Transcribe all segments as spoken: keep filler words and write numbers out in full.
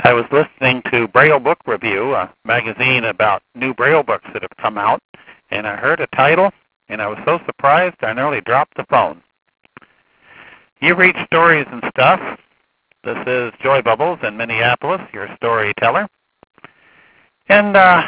I was listening to Braille Book Review, a magazine about new Braille books that have come out, and I heard a title, and I was so surprised I nearly dropped the phone. You read stories and stuff. This is Joy Bubbles in Minneapolis, your storyteller. And, uh,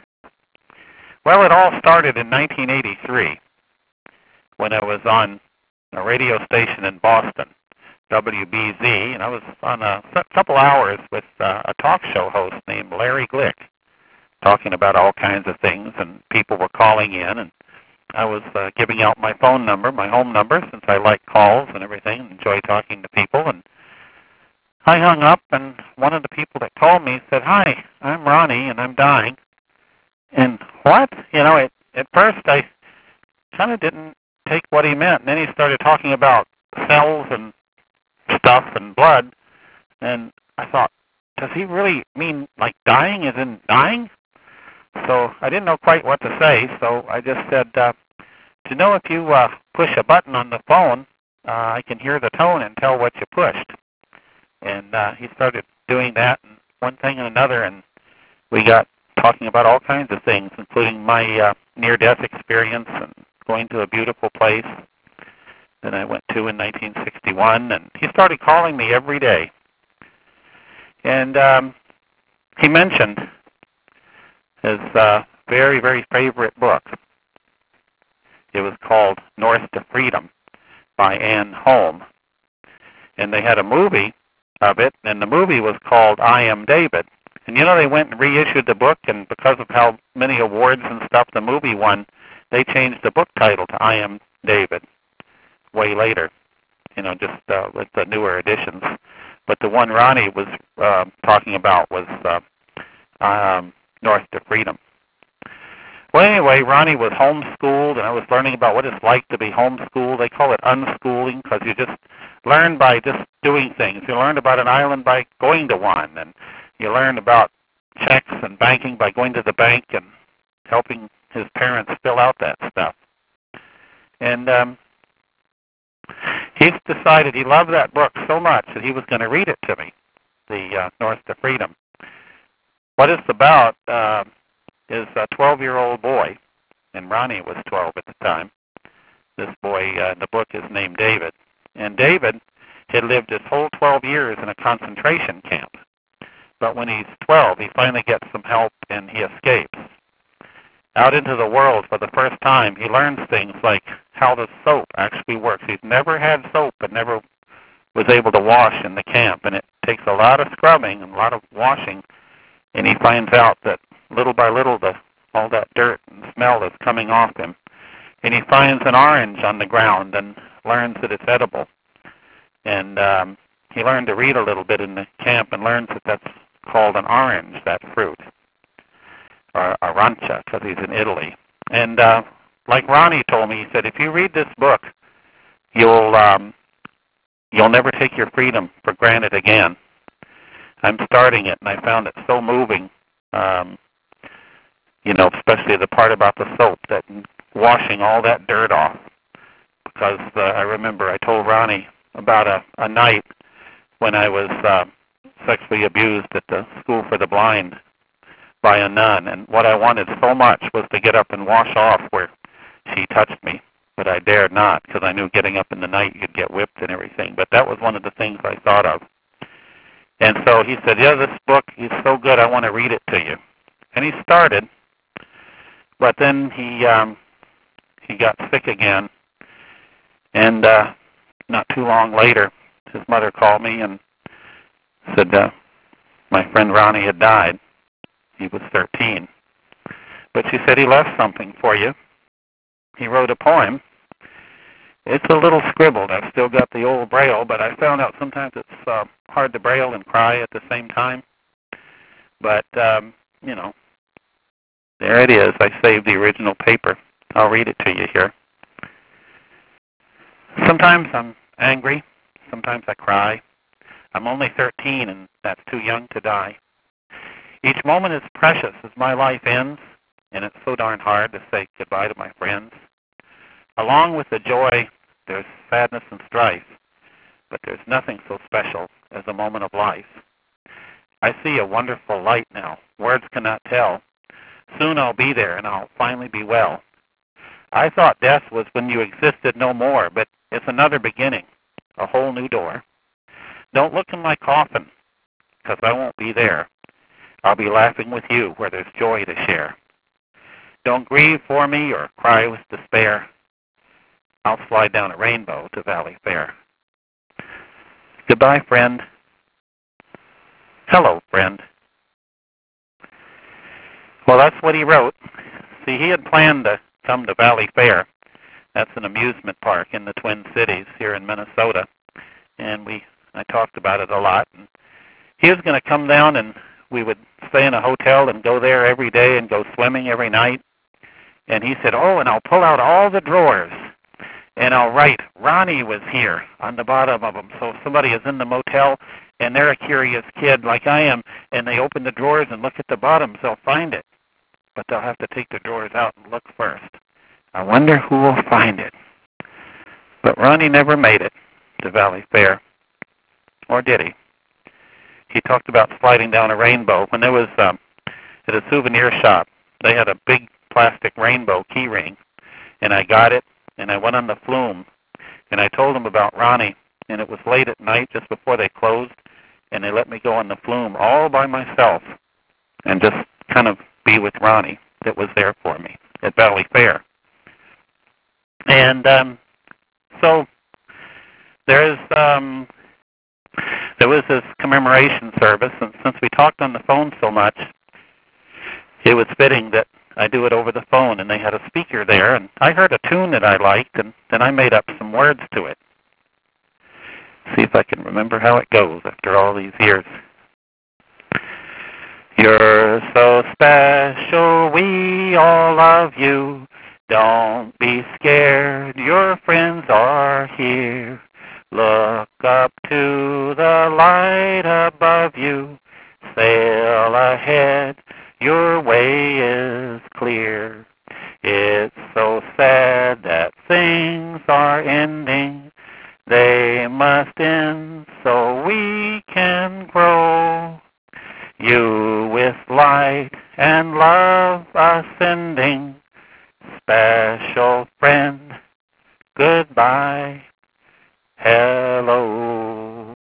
well, it all started in nineteen eighty-three when I was on a radio station in Boston, W B Z, and I was on a couple hours with uh, a talk show host named Larry Glick, talking about all kinds of things, and people were calling in, and I was uh, giving out my phone number, my home number, since I like calls and everything, and enjoy talking to people. And I hung up, and one of the people that called me said, "Hi, I'm Ronnie, and I'm dying." And what? You know, it, at first I kind of didn't take what he meant, and then he started talking about cells and stuff and blood, and I thought, does he really mean like dying as in dying? So I didn't know quite what to say, so I just said, uh, "Do you know if you uh, push a button on the phone, uh, I can hear the tone and tell what you pushed?" And uh, he started doing that, and one thing and another, and we got talking about all kinds of things, including my uh, near-death experience and going to a beautiful place that I went to in nineteen sixty-one. And he started calling me every day. And um, he mentioned his uh, very, very favorite book. It was called North to Freedom by Anne Holm. And they had a movie of it, and the movie was called I Am David. And you know, they went and reissued the book, and because of how many awards and stuff the movie won, they changed the book title to I Am David way later, you know, just uh, with the newer editions. But the one Ronnie was uh, talking about was uh, um, North to Freedom. Well, anyway, Ronnie was homeschooled, and I was learning about what it's like to be homeschooled. They call it unschooling because you just learn by just doing things. You learn about an island by going to one, and you learn about checks and banking by going to the bank and helping his parents fill out that stuff. And um, he's decided he loved that book so much that he was going to read it to me, the uh, North to Freedom. What it's about uh, is a twelve-year-old boy, and Ronnie was twelve at the time. This boy, uh, the book is named David. And David had lived his whole twelve years in a concentration camp. But when he's twelve, he finally gets some help and he escapes. Out into the world for the first time, he learns things like how the soap actually works. He's never had soap and never was able to wash in the camp, and it takes a lot of scrubbing and a lot of washing, and he finds out that little by little the, all that dirt and smell is coming off him. And he finds an orange on the ground and learns that it's edible. And um, he learned to read a little bit in the camp and learns that that's called an orange, that fruit, or arancia, because he's in Italy. And uh, like Ronnie told me, he said, if you read this book, you'll um, you'll never take your freedom for granted again. I'm starting it, and I found it so moving, um, you know, especially the part about the soap, that washing all that dirt off. Because uh, I remember I told Ronnie about a, a night when I was uh, sexually abused at the School for the Blind by a nun, and what I wanted so much was to get up and wash off where she touched me, but I dared not because I knew getting up in the night you'd get whipped and everything. But that was one of the things I thought of. And so he said, yeah, this book is so good, I want to read it to you. And he started, but then he um, he got sick again, and uh, not too long later, his mother called me and said uh, my friend Ronnie had died. He was thirteen. But she said he left something for you. He wrote a poem. It's a little scribbled. I've still got the old Braille, but I found out sometimes it's uh, hard to Braille and cry at the same time. But, um, you know, there it is. I saved the original paper. I'll read it to you here. Sometimes I'm angry. Sometimes I cry. I'm only thirteen, and that's too young to die. Each moment is precious as my life ends, and it's so darn hard to say goodbye to my friends. Along with the joy, there's sadness and strife, but there's nothing so special as a moment of life. I see a wonderful light now. Words cannot tell. Soon I'll be there, and I'll finally be well. I thought death was when you existed no more, but it's another beginning, a whole new door. Don't look in my coffin, 'cause I won't be there. I'll be laughing with you where there's joy to share. Don't grieve for me or cry with despair. I'll slide down a rainbow to Valley Fair. Goodbye, friend. Hello, friend. Well, that's what he wrote. See, he had planned to come to Valley Fair. That's an amusement park in the Twin Cities here in Minnesota. And we, I talked about it a lot. And he was going to come down, and we would stay in a hotel and go there every day and go swimming every night. And he said, oh, and I'll pull out all the drawers, and I'll write, Ronnie was here on the bottom of them. So if somebody is in the motel and they're a curious kid like I am, and they open the drawers and look at the bottoms, they'll find it. But they'll have to take the drawers out and look first. I wonder who will find it. But Ronnie never made it to Valley Fair. Or did he? He talked about sliding down a rainbow. When there was um, at a souvenir shop, they had a big plastic rainbow key ring. And I got it, and I went on the flume. And I told them about Ronnie. And it was late at night, just before they closed. And they let me go on the flume all by myself and just kind of be with Ronnie that was there for me at Valley Fair. And um, so there's um, there was this commemoration service, and since we talked on the phone so much, it was fitting that I do it over the phone. And they had a speaker there, and I heard a tune that I liked, and then I made up some words to it. See if I can remember how it goes after all these years. You're so special, we all love you. Don't be scared, your friends are here. Look up to the light above you. Sail ahead, your way is clear. It's so sad that things are ending. They must end so we can grow. You with light and love ascending, special friend, goodbye, hello.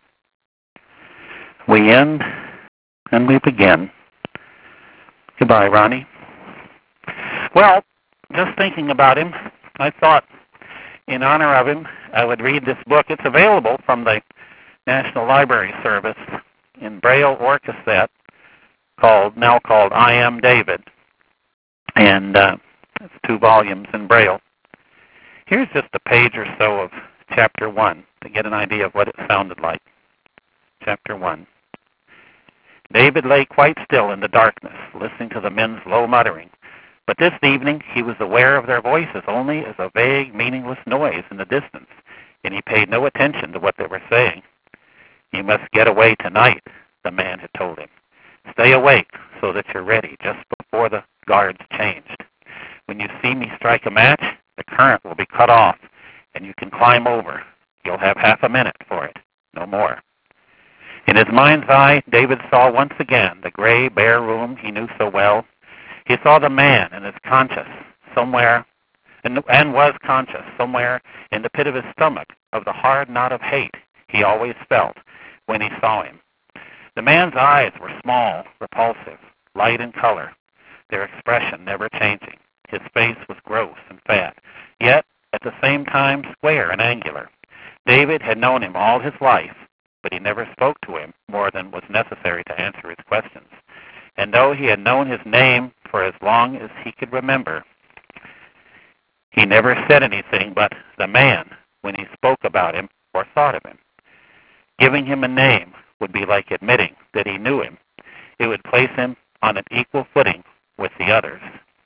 We end and we begin. Goodbye, Ronnie. Well, just thinking about him, I thought in honor of him, I would read this book. It's available from the National Library Service in Braille or cassette, called now called I Am David, and uh, it's two volumes in Braille. Here's just a page or so of chapter one to get an idea of what it sounded like. Chapter one. David lay quite still in the darkness, listening to the men's low muttering. But this evening he was aware of their voices only as a vague, meaningless noise in the distance, and he paid no attention to what they were saying. You must get away tonight, the man had told him. Stay awake so that you're ready just before the guards changed. When you see me strike a match, the current will be cut off, and you can climb over. You'll have half a minute for it, no more. In his mind's eye, David saw once again the gray, bare room he knew so well. He saw the man and his conscious somewhere, and, and was conscious somewhere in the pit of his stomach of the hard knot of hate he always felt when he saw him. The man's eyes were small, repulsive, light in color, their expression never changing. His face was gross and fat, yet at the same time square and angular. David had known him all his life, but he never spoke to him more than was necessary to answer his questions. And though he had known his name for as long as he could remember, he never said anything but the man when he spoke about him or thought of him. Giving him a name would be like admitting that he knew him. It would place him on an equal footing with the others.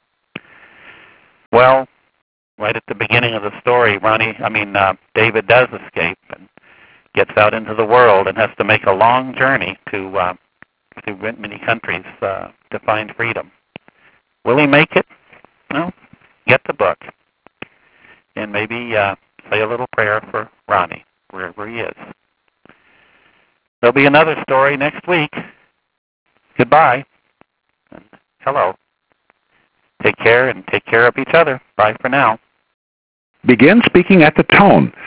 Well, right at the beginning of the story, Ronnie, I mean, uh, David does escape and gets out into the world and has to make a long journey to uh, to many countries uh, to find freedom. Will he make it? No. Get the book and maybe uh, say a little prayer for Ronnie wherever he is. There'll be another story next week. goodbye, and hello. Take care and take care of each other. Bye for now. Begin speaking at the tone.